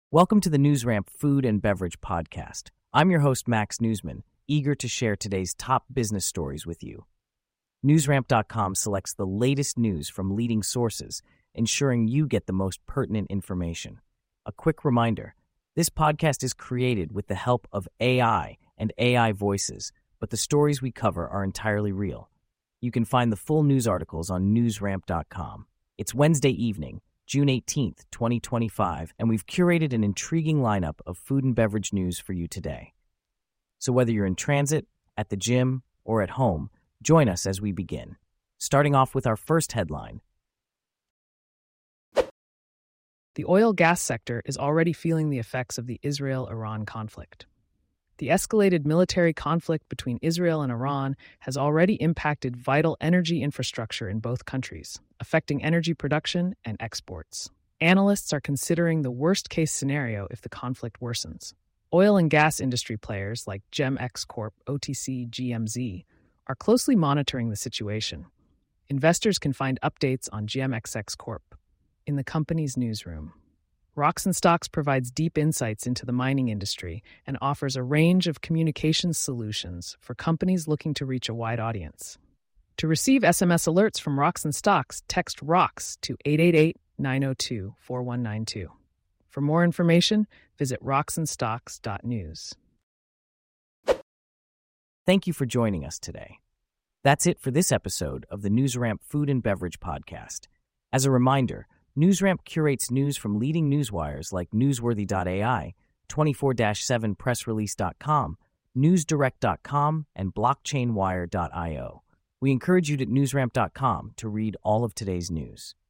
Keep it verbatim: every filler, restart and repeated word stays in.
Welcome to the NewsRamp Food and Beverage Podcast. I'm your host, Max Newsman, eager to share today's top business stories with you. NewsRamp dot com selects the latest news from leading sources, ensuring you get the most pertinent information. A quick reminder, this podcast is created with the help of A I and A I voices, but the stories we cover are entirely real. You can find the full news articles on NewsRamp dot com. It's Wednesday evening, June eighteenth, twenty twenty-five, and we've curated an intriguing lineup of food and beverage news for you today. So whether you're in transit, at the gym, or at home, join us as we begin. Starting off with our first headline. The oil-gas sector is already feeling the effects of the Israel-Iran conflict. The escalated military conflict between Israel and Iran has already impacted vital energy infrastructure in both countries, affecting energy production and exports. Analysts are considering the worst-case scenario if the conflict worsens. Oil and gas industry players like GEMX Corp, O T C, G M Z, are closely monitoring the situation. Investors can find updates on G M X X Corp in the company's newsroom. Rocks and Stocks provides deep insights into the mining industry and offers a range of communications solutions for companies looking to reach a wide audience. To receive S M S alerts from Rocks and Stocks, text ROCKS to eight eight eight, nine zero two, four one nine two. For more information, visit rocks and stocks dot news. Thank you for joining us today. That's it for this episode of the NewsRamp Food and Beverage Podcast. As a reminder, NewsRamp curates news from leading newswires like newsworthy dot A I, twenty-four seven press release dot com, news direct dot com, and blockchain wire dot io. We encourage you to NewsRamp dot com to read all of today's news.